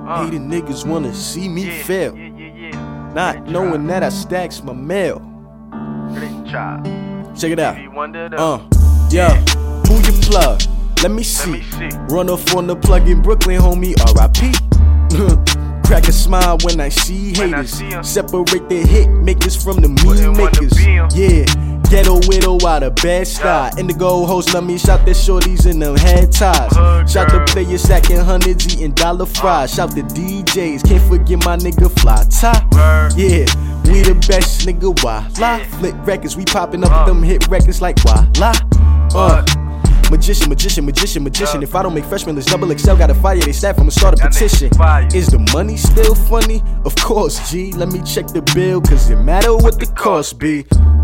Hating niggas wanna see me fail. Not knowing that I stacks my mail. Check it out. Yeah, who you plug? Let me see. Run off on the plug in Brooklyn, homie, R.I.P. Crack a smile when I see haters. Separate the hit makers from the mean makers. Yeah, ghetto widow out of bad style. Indigo host love me, shout the shorties in them head ties. Shout the players stacking hundreds, eating dollar fries. Shout the DJs, can't forget my nigga Fly Tie. Yeah, we the best, nigga, voila. Flip records, we popping up them hit records like voila. Magician. If I don't make freshmen, let's double XL. Gotta fire they staff, I'ma start a petition. Is the money still funny? Of course, G. Let me check the bill, cause it matter what the cost be.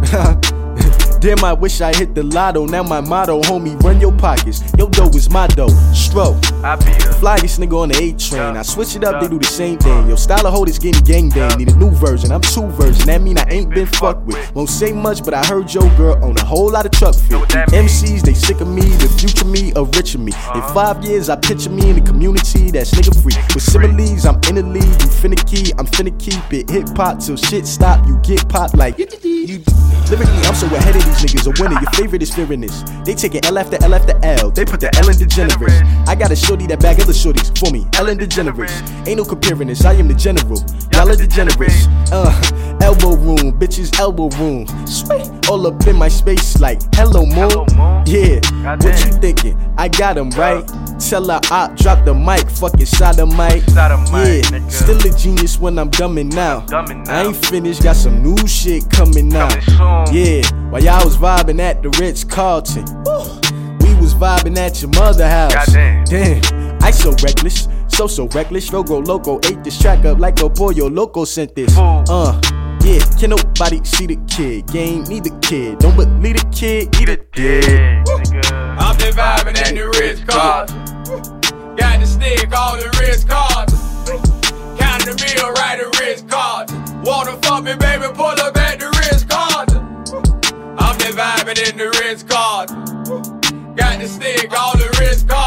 Damn, I wish I hit the lotto. Now my motto, homie, run your pockets. Your dough is my dough. Stroke. Flyest nigga on the A train. I switch it up, they do the same thing. Yo, style of hold is getting gang bang. Need a new version, I'm 2 version. That mean I ain't been fucked with. Won't say much, but I heard your girl on a whole lot of truck fit. MCs, they sick of me, the future me, a richer me. In 5 years, I picture me in the community that's nigga free. With similes, I'm in the league, you finicky, I'm finna keep it. Hip hop till shit stop, you get popped like you. Lyrically, I'm so ahead of these niggas, a winner. Your favorite is fearing this. They taking L after L after L. They put the L in DeGeneres. I got a shorty that bag other shorties for me. Ellen DeGeneres. Ain't no comparing this. I am the general. Y'all are degenerates. Elbow room, bitches elbow room. Sweet. All up in my space like hello moon. Yeah. What you thinking? I got him right. Tell her I drop the mic. Fucking sodomite. Yeah. Still a genius when I'm dumbing out. I ain't finished. Got some new shit coming out. Yeah, while y'all was vibing at the Ritz-Carlton, we was vibing at your mother house. Damn, I so reckless, so reckless. Rogo Loco ate this track up like a Pollo Loco sent this. Yeah, can nobody see the kid? Game need the kid. Don't believe the kid, eat a dick. I'm been vibing at the Ritz-Carlton. Got the stick, all the Ritz-Carlton. Count the meal, right the Ritz-Carlton. Wanna fuck me, baby, pull up at the Ritz-Carlton. I'm been vibing in the Ritz-Carlton. Got the stick, all the Ritz-Carlton.